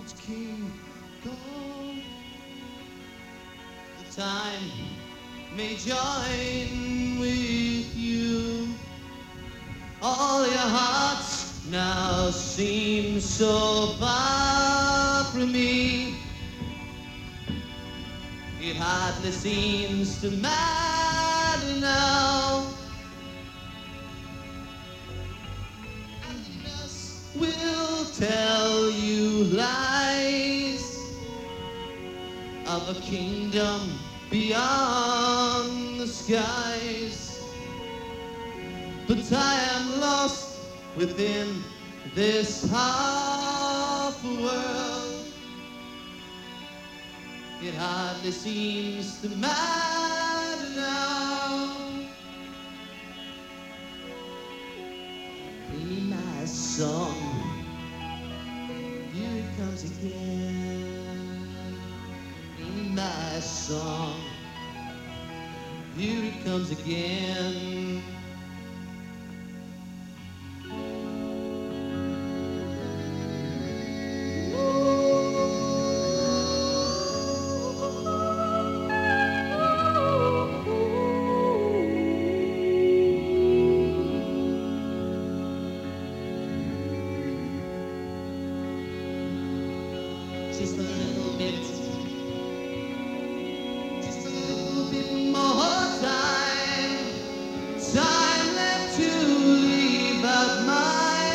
old King Kong. The time may join with you. All your hearts now seem so far from me. It hardly seems to matter now. Happiness will tell you lies of a kingdom beyond the skies. But I am lost within this half world. It hardly seems to matter now. Play me my song. Here it comes again. Play me my song. Here it comes again. Just a little bit, just a little bit more time, time left to leave out my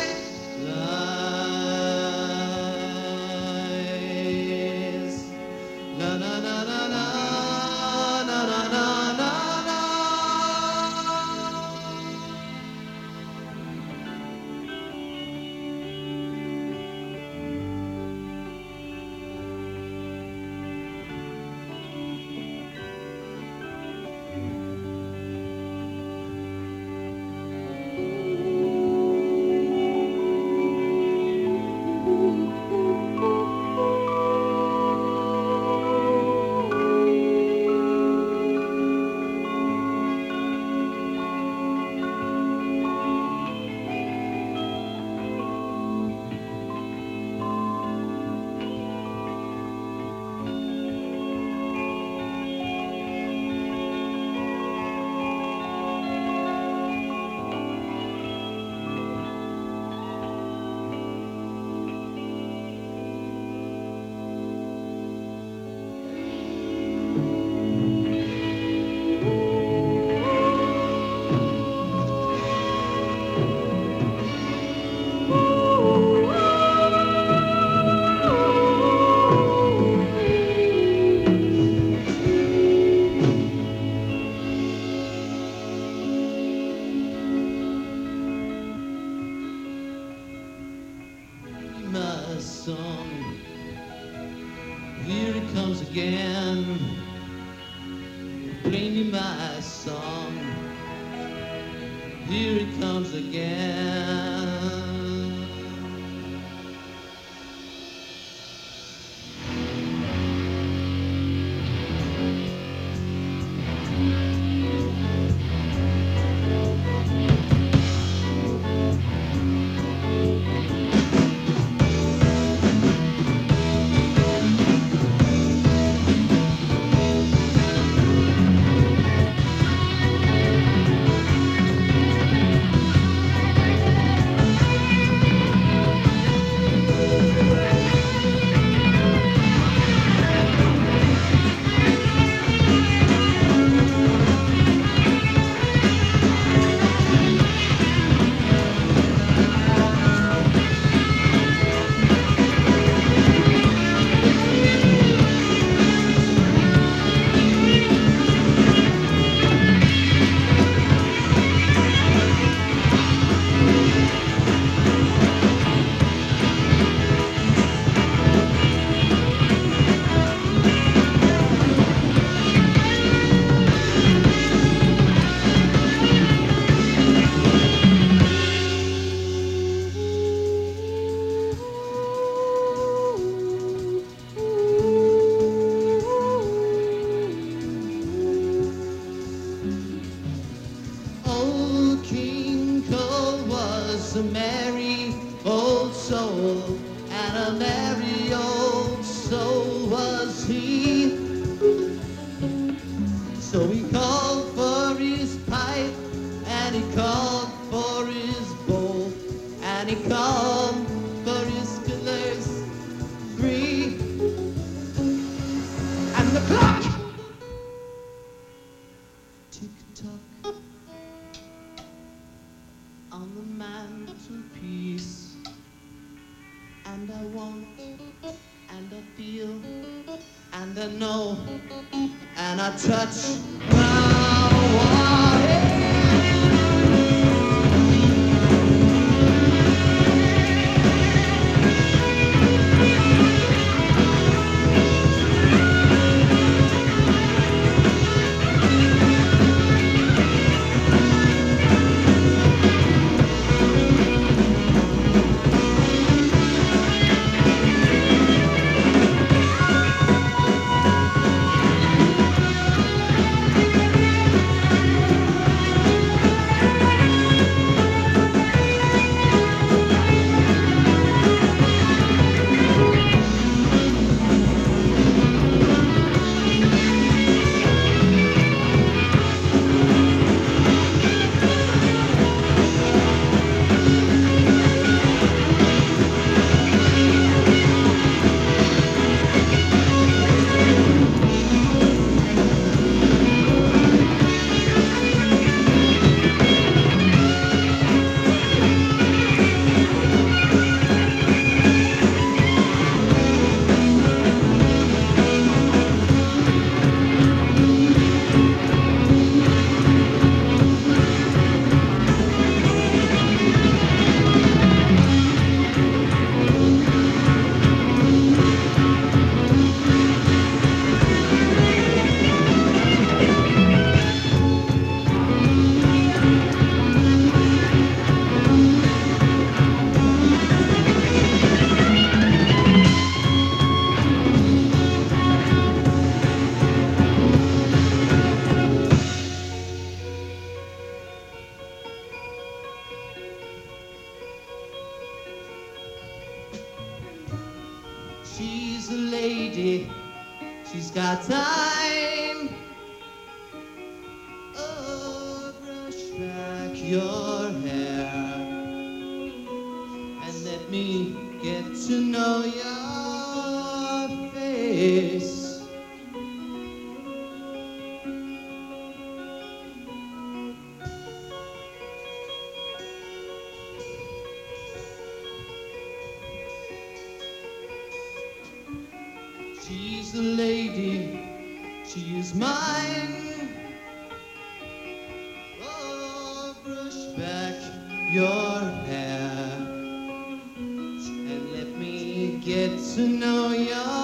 lies. Na na na na na na na na na na. My song, here it comes again. Play me my song, here it comes again. a merry old soul and a merry old and I want, and I feel, and I know, and I touch now. She's a lady, she's got time. Oh, brush back your hair and let me get to know your face. She's a lady, she is mine. Oh, brush back your hair and let me get to know your